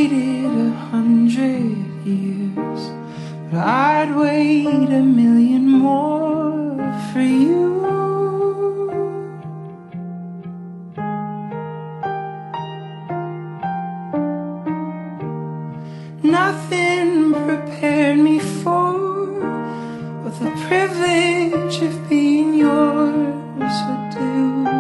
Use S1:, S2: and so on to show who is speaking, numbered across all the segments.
S1: waited 100 years, but I'd wait 1,000,000 more for you. Nothing prepared me for what the privilege of being yours would do.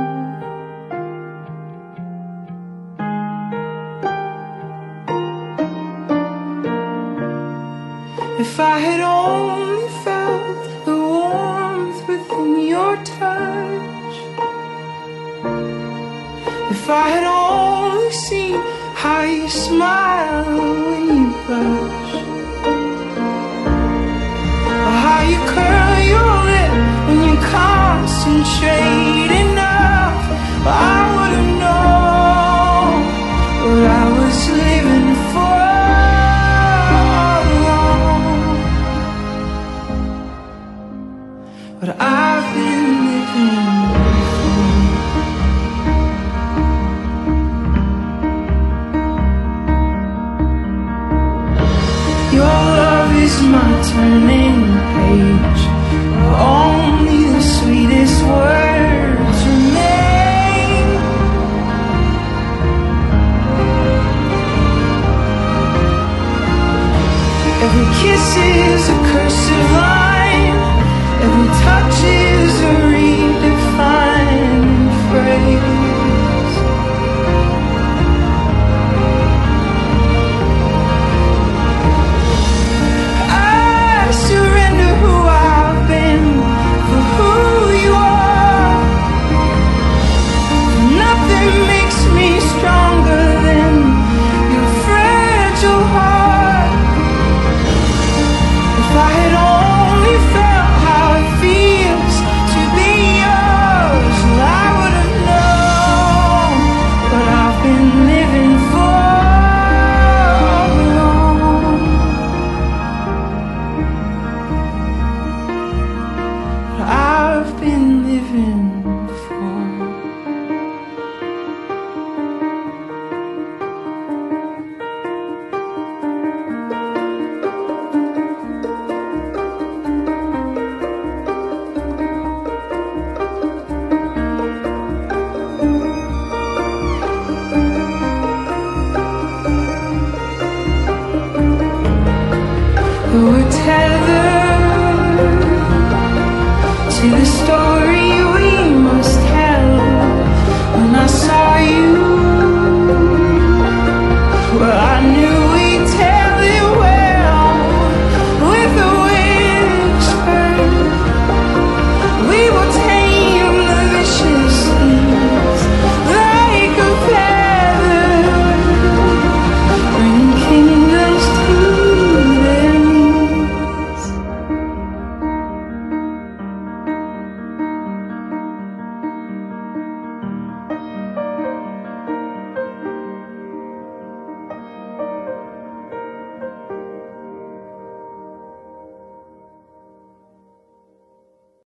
S1: If I had only felt the warmth within your touch, if I had only seen how you smile when you blush, or how you curl your lip when you concentrate enough, I would've known what I was living for all along. But I've been living for. Your love is my turning page, where only the sweetest words remain. Every kiss is a curse of love.